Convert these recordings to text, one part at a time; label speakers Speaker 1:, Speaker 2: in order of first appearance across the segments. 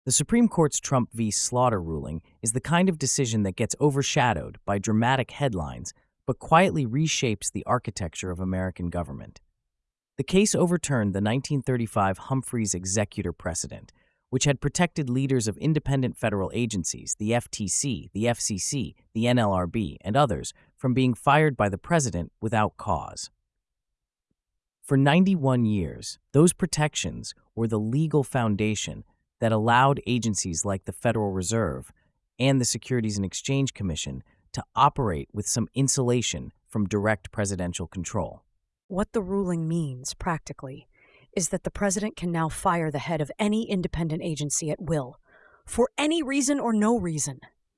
Speaker 1: The Supreme Court's Trump v. Slaughter ruling is the kind of decision that gets overshadowed by dramatic headlines but quietly reshapes the architecture of American government. The case overturned the 1935 Humphreys executor precedent, which had protected leaders of independent federal agencies, the FTC, the FCC, the NLRB, and others, from being fired by the president without cause. For 91 years, those protections were the legal foundation that allowed agencies like the Federal Reserve and the Securities and Exchange Commission to operate with some insulation from direct presidential control.
Speaker 2: What the ruling means, practically, is that the president can now fire the head of any independent agency at will, for any reason or no reason.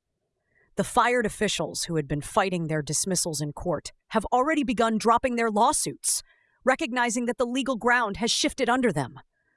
Speaker 2: The fired officials who had been fighting their dismissals in court have already begun dropping their lawsuits, recognizing that the legal ground has shifted under them.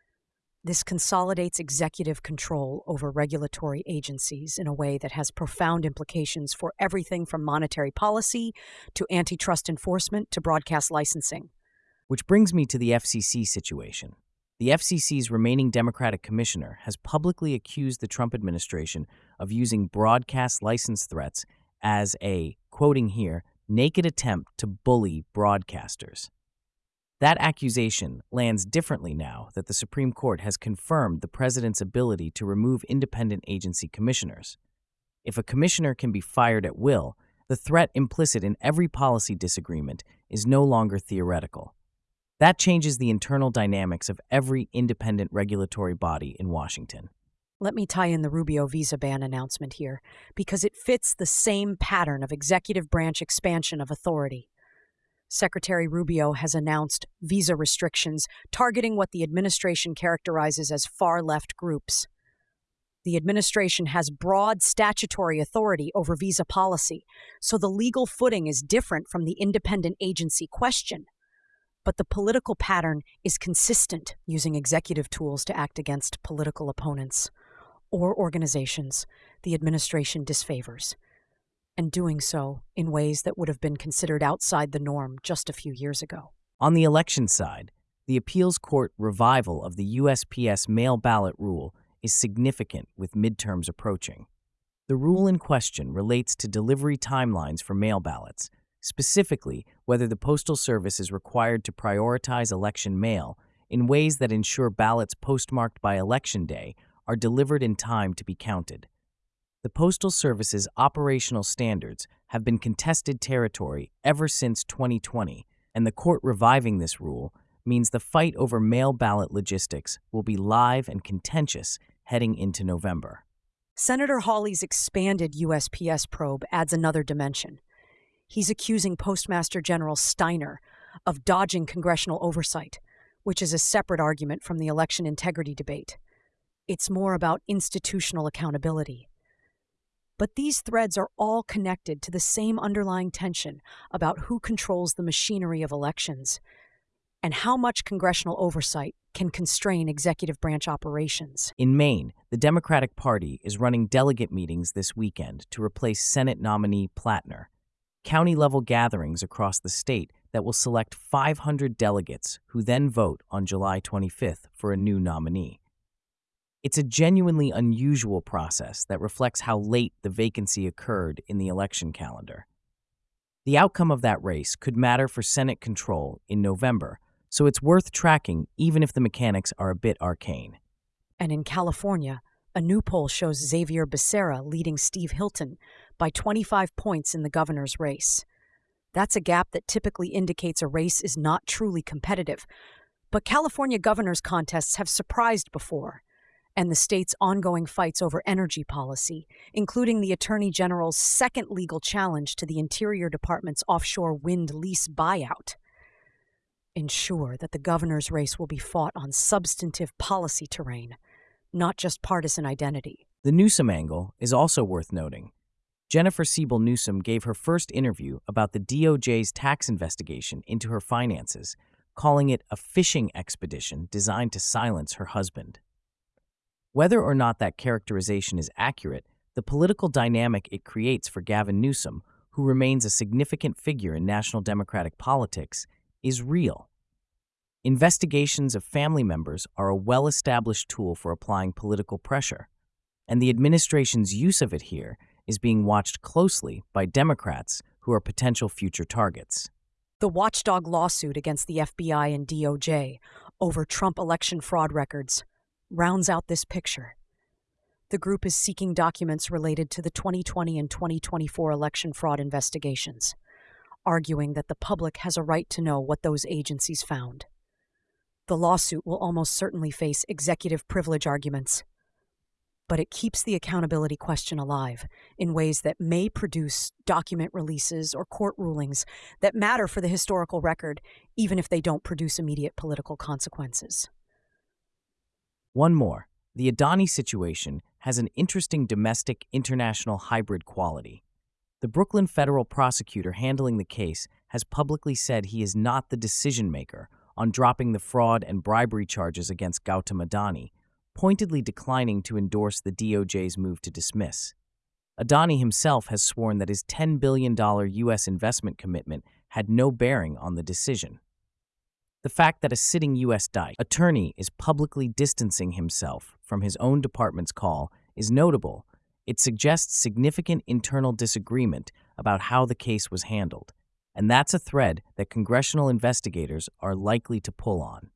Speaker 2: This consolidates executive control over regulatory agencies in a way that has profound implications for everything from monetary policy to antitrust enforcement to broadcast licensing.
Speaker 1: Which brings me to the FCC situation. The FCC's remaining Democratic commissioner has publicly accused the Trump administration of using broadcast license threats as a, quoting here, naked attempt to bully broadcasters. That accusation lands differently now that the Supreme Court has confirmed the president's ability to remove independent agency commissioners. If a commissioner can be fired at will, the threat implicit in every policy disagreement is no longer theoretical. That changes the internal dynamics of every independent regulatory body in Washington.
Speaker 2: Let me tie in the Rubio visa ban announcement here, because it fits the same pattern of executive branch expansion of authority. Secretary Rubio has announced visa restrictions targeting what the administration characterizes as far-left groups. The administration has broad statutory authority over visa policy, so the legal footing is different from the independent agency question. But the political pattern is consistent, using executive tools to act against political opponents or organizations the administration disfavors, and doing so in ways that would have been considered outside the norm just a few years ago.
Speaker 1: On the election side, the appeals court revival of the USPS mail ballot rule is significant with midterms approaching. The rule in question relates to delivery timelines for mail ballots, specifically whether the Postal Service is required to prioritize election mail in ways that ensure ballots postmarked by Election Day are delivered in time to be counted. The Postal Service's operational standards have been contested territory ever since 2020, and the court reviving this rule means the fight over mail ballot logistics will be live and contentious heading into November.
Speaker 2: Senator Hawley's expanded USPS probe adds another dimension. He's accusing Postmaster General Steiner of dodging congressional oversight, which is a separate argument from the election integrity debate. It's more about institutional accountability. But these threads are all connected to the same underlying tension about who controls the machinery of elections and how much congressional oversight can constrain executive branch operations.
Speaker 1: In Maine, the Democratic Party is running delegate meetings this weekend to replace Senate nominee Plattner, county-level gatherings across the state that will select 500 delegates who then vote on July 25th for a new nominee. It's a genuinely unusual process that reflects how late the vacancy occurred in the election calendar. The outcome of that race could matter for Senate control in November, so it's worth tracking even if the mechanics are a bit arcane.
Speaker 2: And in California, a new poll shows Xavier Becerra leading Steve Hilton by 25 points in the governor's race. That's a gap that typically indicates a race is not truly competitive, but California governor's contests have surprised before, and the state's ongoing fights over energy policy, including the Attorney General's second legal challenge to the Interior Department's offshore wind lease buyout, ensure that the governor's race will be fought on substantive policy terrain, not just partisan identity.
Speaker 1: The Newsom angle is also worth noting. Jennifer Siebel Newsom gave her first interview about the DOJ's tax investigation into her finances, calling it a fishing expedition designed to silence her husband. Whether or not that characterization is accurate, the political dynamic it creates for Gavin Newsom, who remains a significant figure in national Democratic politics, is real. Investigations of family members are a well-established tool for applying political pressure. and the administration's use of it here is being watched closely by Democrats who are potential future targets.
Speaker 2: The watchdog lawsuit against the FBI and DOJ over Trump election fraud records rounds out this picture. The group is seeking documents related to the 2020 and 2024 election fraud investigations, arguing that the public has a right to know what those agencies found. The lawsuit will almost certainly face executive privilege arguments, but it keeps the accountability question alive in ways that may produce document releases or court rulings that matter for the historical record, even if they don't produce immediate political consequences.
Speaker 1: One more. The Adani situation has an interesting domestic-international hybrid quality. The Brooklyn federal prosecutor handling the case has publicly said he is not the decision-maker on dropping the fraud and bribery charges against Gautam Adani, pointedly declining to endorse the DOJ's move to dismiss. Adani himself has sworn that his $10 billion U.S. investment commitment had no bearing on the decision. The fact that a sitting U.S. attorney is publicly distancing himself from his own department's call is notable. It suggests significant internal disagreement about how the case was handled, and that's a thread that congressional investigators are likely to pull on.